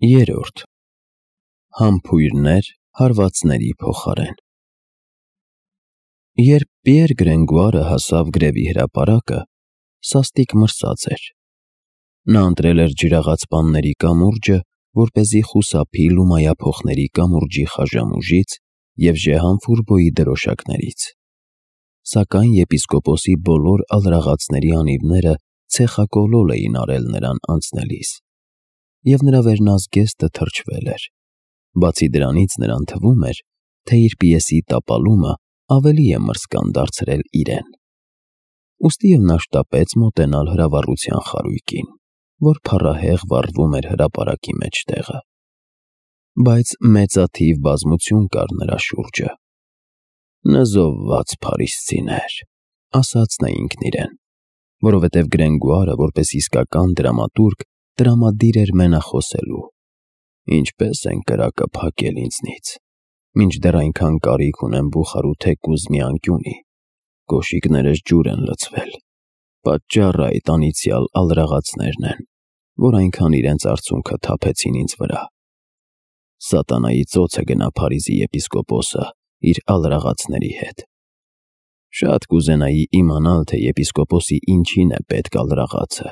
Երրորդ Համբույրներ հարվածների փոխարեն։ Երբ Պիեր Գրենգուարը հասավ գրևի հրապարակը, սաստիկ մրսած էր։ Նա ընտրել էր ջրաղաց պանների կամուրջը, որպեսզի խուսափի լումայափոխների կամուրջի խաժամուժից և Ժեհան Ֆուրբոյի դրոշակներից։ Սակայն եպիսկոպոսի բոլոր ալրաղացների անիվները ցեխակոլոլ էին արել նրան անցնելիս, և նրա վերնազգեստը թրջվել էր։ Բացի դրանից նրան թվում էր, թե իր պիեսի տապալումը ավելի է մրսկան դարձրել իրեն։ Ուստիև նա շտապեց մոտենալ հրավառության խարույկին, որ փառահեղ վառվում էր հրապարակի մեջտեղը։ Բայց մեծաթիվ բազմություն կար նրա շուրջը։ «Նզովված փարիսցիներ», ասաց նա ինքն իրեն, որովհետև Գրենգուարը, որպես իսկական դրամատուրգ, տրամադիր էր մենախոսելու։ «Ինչպես են կրակը փակել ինձնից, մինչդեռ այնքան կարիք ունեմ բուխարու թեկուզ մի անկյունի, կոշիկներս ջուր են լցվել, պատճառը այդ անիծյալ ալրաղացներն են, որ այնքան իրենց արցունքը թափեցին ինձ վրա։ Սատանայի ծոցը գնա Փարիզի եպիսկոպոսը իր ալրաղացների հետ։ Շատ կուզենայի իմանալ, թե եպիսկոպոսի ինչին է պետք ալրաղացը։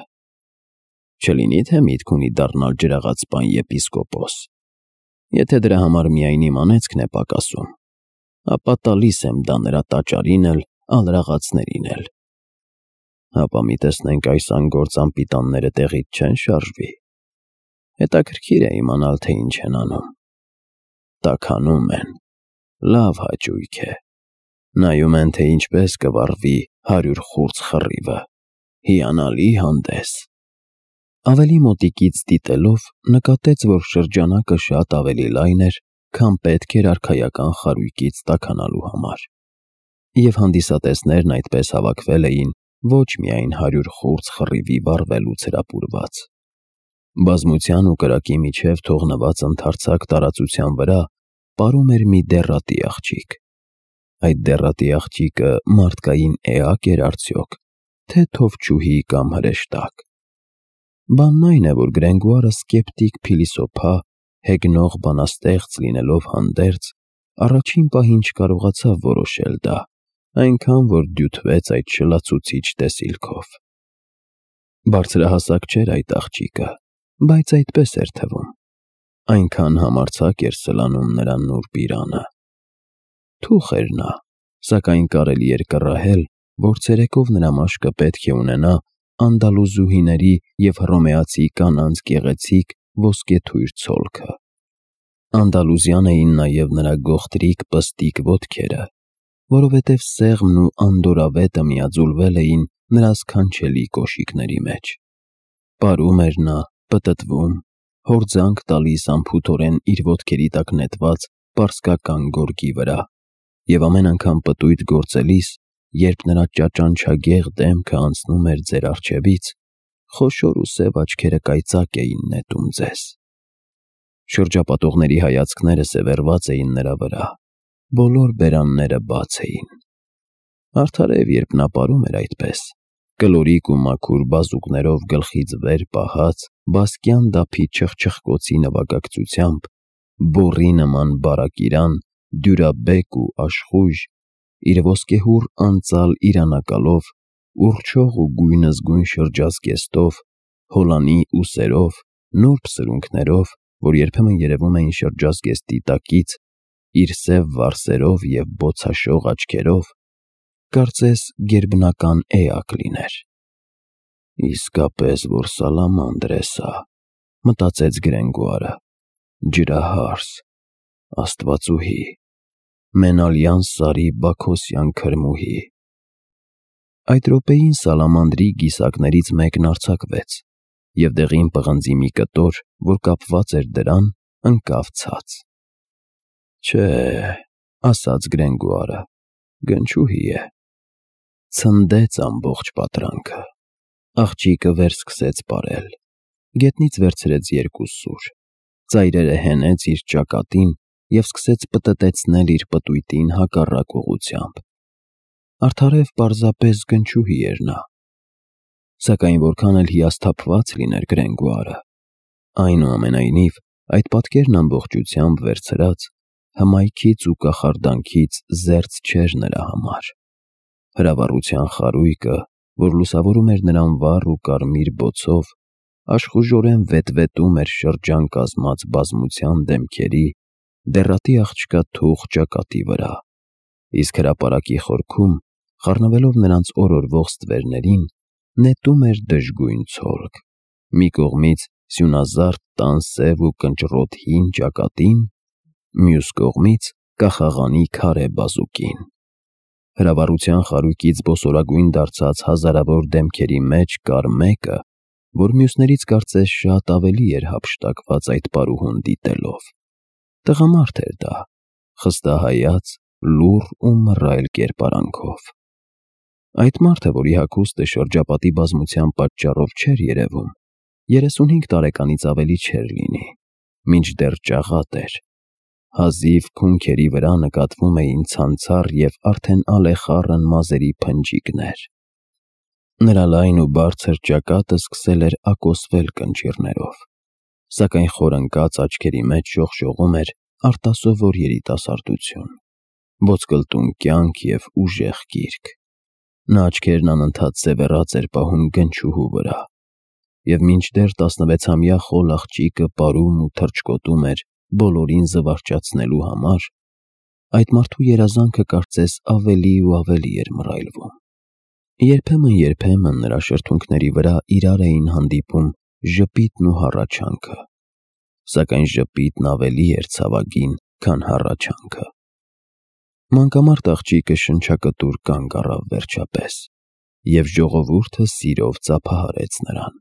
Չլինի թե միտք ունի դառնալ ջրաղացպան եպիսկոպոս։ Եթե դրա համար միայն իմանեցքն է պակասում, ապա տալիս եմ դա նրա տաճարին էլ, ալրաղացներին էլ։ Հապա մի տեսնենք այս անգործ անպիտանները տեղից չեն շարժվի։ Հետաքրքիր է իմանալ, թե ինչ են անում։ Տաքանում են, լավ հաճույք է։ Նայում են, թե ինչպես կվառվի 100 խուրձ խռիվը, հիանալի հանդես։ Ավելի մոտիկից դիտելով նկատեց, որ շրջանակը շատ ավելի լայն էր, քան պետք էր արքայական խարույկից տաքանալու համար, և հանդիսատեսներն այդպես հավաքվել էին ոչ միայն 100 խուրձ խռիվի վառվելուց հրապուրված։ Բազմության ու կրակի միջև թողնված ընդարձակ տարածության վրա պարում էր մի դեռատի աղջիկ։ Այդ դեռատի աղջիկը մարդկային էա՞կ էր արդյոք, թե թովչուհի կամ հրեշտակ։ Բանն այն է, որ Գրենգուարը սկեպտիկ փիլիսոփա, հեգնող բանաստեղծ լինելով հանդերձ, առաջին պահին չկարողացավ որոշել դա, այնքան որ դյութվեց այդ շլացուցիչ տեսիլքով։ Բարձրահասակ չէր այդ աղջիկը, բայց այդպես էր թվում։ Այնքան համարձակ էր սլանում նրա նուրբ իրանը։ Թուխ էր նա, սակայն կարելի էր կռահել, որ ցերեկով նրա մաշկը պետք է ունենա անդալուզուհիների և հռոմեացի կանանց գեղեցիկ ոսկեթույր ցոլքը։ Անդալուզյան էին նաև նրա գողտրիկ պստիկ ոտքերը, որովհետև սեղմն ու անդորավետը միաձուլվել էին նրա սքանչելի կոշիկների մեջ։ Պարում էր նա, պտտվում, հորձանք տալիս անփութորեն իր ոտքերի տակ նետված պարսկական գորգի վրա, և ամեն անգամ պտույտ գործելիս, երբ նրա ճաճանչագեղ դեմքը անցնում էր ձեր առջևից, խոշոր ու սև աչքերը կայծակ էին նետում ձեզ։ Շրջապատողների հայացքները սևեռված էին նրա վրա, բոլոր բերանները բաց էին։ Արդարև, երբ նա պարում էր այդպես, կլորիկ ու մաքուր բազուկներով գլխից վեր պահած, բասկյան դափի չխչխկոցի նվագակցությամբ, բոռի նման բարակ իրան, դյուրաբեկ ու աշխույժ, իր ոսկեհուռ անծալ իրանակալով, ուռչող ու գույնզգույն շրջազգեստով, հոլանի ուսերով, նուրբ սրունքներով, որ երբեմն երևում էին շրջազգեստի տակից, իր սև վարսերով և բոցաշող աչքերով, կարծես գերբնական էակ լիներ։ Իսկապես որ սալամանդր է սա, մտածեց Գրենգուարը, ջրահարս, աստվածուհի, մենալյան Սարի Բաքոսյան քրմուհի։ Այդ րոպեին սալամանդրի գիսակներից մեկն արձակվեց, և դեղին պղնձի մի կտոր, որ կապված էր դրան, ընկավ ցած։ Չէ, ասաց Գրենգուարը, գնչուհի է։ Ցնդեց ամբողջ պատրանքը։ Աղջիկը վեր սկսեց պարել, գետնից վերցրեց 2 սուր, ծայրերը հենեց իր ճակատին և սկսեց պտտեցնել իր պտույտին հակառակ ուղղությամբ։ Արդարև պարզապես գնչուհի էր նա։ Սակայն որքան էլ հիասթափված լիներ Գրենգուարը, այնուամենայնիվ Այդ պատկերն ամբողջությամբ վերցրած հմայքից ու կախարդանքից զերծ չէր նրա համար։ Հրավառության խարույկը, որ լուսավորում էր նրան վառ ու կարմիր բոցով, աշխուժորեն վետվետում էր շրջան կազմած բազմության դեմքերի, դեռատի աղջկա թուխ ճակատի վրա, իսկ հրապարակի խորքում, խառնվելով նրանց օրորվող ստվերներին, նետում էր դժգույն ցոլք, մի կողմից սյունազարդ տան սև ու կնճռոտ հին ճակատին, մյուս կողմից կախաղանի քարե բազուկին։ Հրավառության խարույկից բոսորագույն դարձած հազարավոր դեմքերի մեջ կար մեկը, որ մյուսներից կարծես շատ ավելի էր հափշտակված այդ պարուհուն դիտելով։ Տղամարդ էր դա, խստահայաց, լուռ ու մռայլ կերպարանքով։ Այդ մարդը, որի հագուստը շրջապատի բազմության պատճառով չէր երևում, 35 տարեկանից ավելի չէր լինի, մինչդեռ ճաղատ էր։ Հազիվ քունքերի վրա նկատվում էին ցանցառ և արդեն ալեխառն մազերի փնջիկներ։ Նրա լայն ու բարձր ճակատը սկսել էր ակոսվել կնճիռներով, սակայն խորընկած աչքերի մեջ շողշողում էր արտասովոր երիտասարդություն, ոսկլտուն կյանք և ուժեղ կիրք։ Նա աչքերն անընդհատ սևեռած էր պահում գնչուհու վրա, և մինչդեռ 16-ամյա խոլ աղջիկը պարում ու թռչկոտում էր բոլորին զվարճացնելու համար, այդ մարդու երազանքը կարծես ավելի ու ավելի էր մռայլվում։ Երբեմն նրա շրթունքների վրա իրար էին հանդիպում ժպիտն ու հառաչանքը, սակայն ժպիտն ավելի էր ցավագին, քան հառաչանքը։ Մանկամարդ աղջիկը շնչակտուր կանգ առավ վերջապես, և ժողովուրդը սիրով ծափահարեց նրան։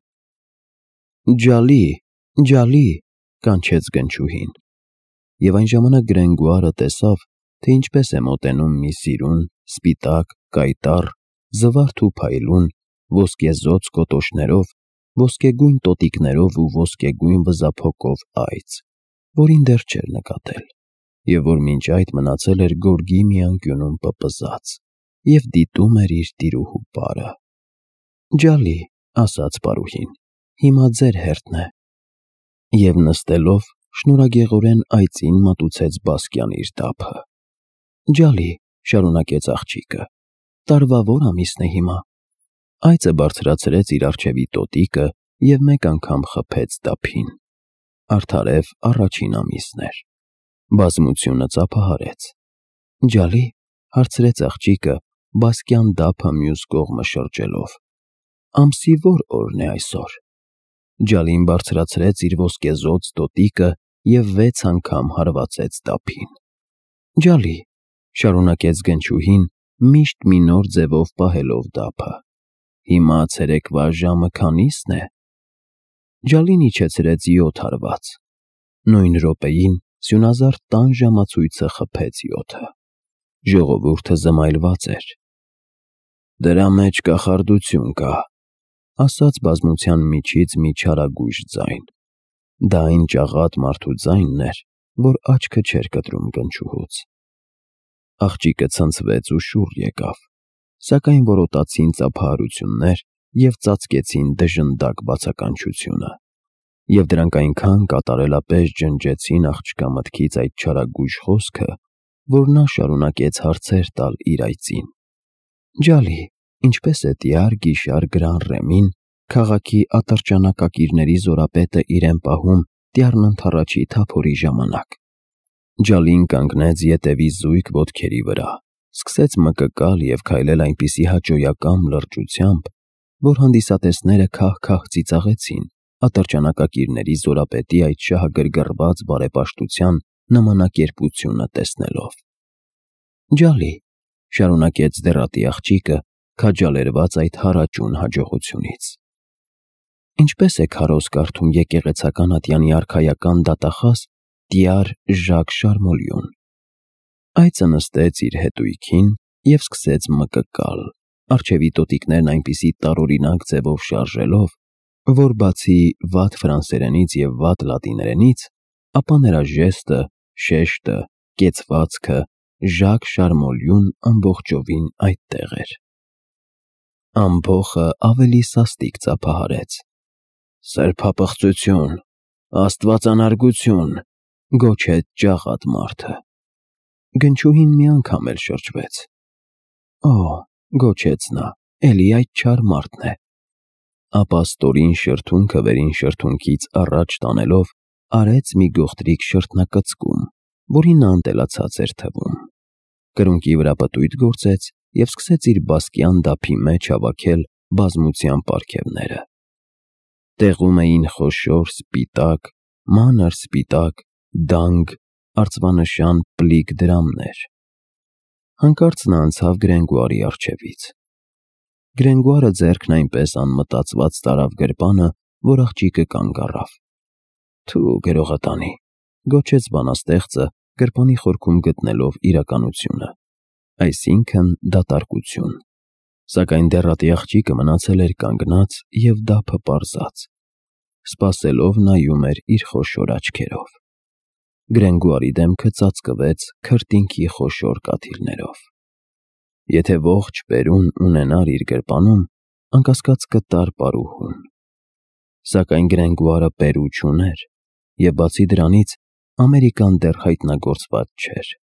«Ջալի, Ջալի», կանչեց գնչուհին, և այն ժամանակ Գրենգուարը տեսավ, թե ինչպես է մոտենում մի սիրուն, սպիտակ, կայտառ, զվարթ ու փայլուն, ոսկեզօծ կոտոշներով, ոսկեգույն տոտիկներով ու ոսկեգույն վզափոկով այծ, որին դեռ չէր նկատել, և որ մինչ այդ մնացել էր գորգի մի անկյունում պպզած և դիտում էր իր տիրուհու պարը։ «Ջալի», ասաց պարուհին, «հիմա ձեր հերթն է», և նստելով շնորհագեղորեն այծին մատուցեց Բասկյան իր դափը։ «Ջալի», շարունակեց աղջիկը, «տարվա որ ամիսն է հիմա»։ Այծը բարձրացրեց իր առջևի տոտիկը և մեկ անգամ խփեց դափին։ Արդարև առաջին ամիսն էր։ Բազմությունը ծափահարեց։ «Ջալի», հարցրեց աղջիկը, Բասկյան դափը մյուս կողմը շրջելով, «ամսի որ օրն է այսօր»։ Ջալին բարձրացրեց իր ոսկեզօծ տոտիկը և 6 անգամ հարվածեց դափին։ «Ջալի», շարունակեց գնչուհին, միշտ մի նոր ձևով պահելով դափը, «հիմա ցերեկվա ժամը քանի՞սն է»։ Ջալին իջեցրեց 7 հարված։ Նույն րոպեին սյունազարդ տան ժամացույցը խփեց 7-ը։ Ժողովուրդը զմայլված էր։ «Դրա մեջ կախարդություն կա», ասաց բազմության միջից մի չարագույժ ձայն։ Դա այն ճաղատ մարդու ձայնն էր, որ աչքը չէր կտրում գնչուհուց։ Աղջիկը ցնցվեց ու շուռ եկավ, սակայն որոտացին ծափահարություններ և ծածկեցին դժնդակ բացականչությունը, և դրանք այնքան կատարելապես ջնջեցին աղջկա մտքից այդ չարագույժ խոսքը, որ նա շարունակեց հարցեր տալ իր այծին։ «Ջալի, ինչպե՞ս է տյար Գիշար Գրան Ռեմին, քաղաքի ատրճանակակիրների զորապետը իրեն պահում տյառն ընդառաջի թափորի ժամանակ»։ Ջալին կանգնեց ետևի զույգ ոտքերի վրա, սկսեց մկկալ և քայլել այնպիսի հաճոյակամ լրջությամբ, որ հանդիսատեսները քահ-քահ ծիծաղեցին ատրճանակակիրների զորապետի այդ շահագրգռված բարեպաշտության նմանակերպությունը տեսնելով։ «Ջալի», շարունակեց դեռատի աղջիկը, քաջալերված այդ հառաճուն հաջողությունից, «ինչպե՞ս է քարոզ կարդում եկեղեցական ատյանի արքայական դատախազ տյար Ժակ Շարմոլյուն»։ Այծը նստեց իր հետույքին և սկսեց մկկալ, առջևի տոտիկներն այնպիսի տարօրինակ ձևով շարժելով, որ բացի վատ ֆրանսերենից և վատ լատիներենից, ապա նրա ժեստը, շեշտը, կեցվածքը, Ժակ Շարմոլյուն ամբողջովին այդտեղ էր։ Ամփոխը ավելի սաստիկ ծափահարեց։ «Սրբապղծություն», Աստվածանարգություն, գոչեց ջաղատ մարդը։ Գնչուհին մի անգամ էլ շրջվեց։ Օ, գոչեց նա, էլի այդ չար մարդն է։ Ապա ստորին շրթունքը վերին շրթունքից առաջ տանելով, արեց մի գողտրիկ շրթնակծկում, որին նա ընտելացած էր թվում։ Կրունկի վրա պտույտ գործեց և սկսեց իր բասկյան դափի մեջ հավաքել բազմության պարգևները։ Տեղում էին խոշոր սպիտակ, մանր սպիտակ, դանգ, արծվանշան պլիկ դրամներ։ Հանկարծ նա անցավ Գրենգոարի առջևից։ Գրենգոարը ձեռքն այնպես անմտածված տարավ գրպանը, որ աղջիկը կանգ առավ։ Թու գրողատանի, գոչեց բանաստեղծը, գրպանի խորքում գտնելով իրականությունը, այսինքն դատարկություն։ Սակայն դեռատի աղջիկը մնացել էր կանգնած և դափը պարզած, սպասելով նայում էր իր խոշոր աչքերով։ Գրենգոարի դեմքը ծածկվեց քրտինքի խոշոր կաթիլներով։ Եթե ողջ բերուն ունենար իր գրպանում, անկասկած կտար պարուհուն։ Սակայն Գրենգոարը բերու չուներ, և բացի դրանից Ամերիկան դեռ հայտնագործված չէր։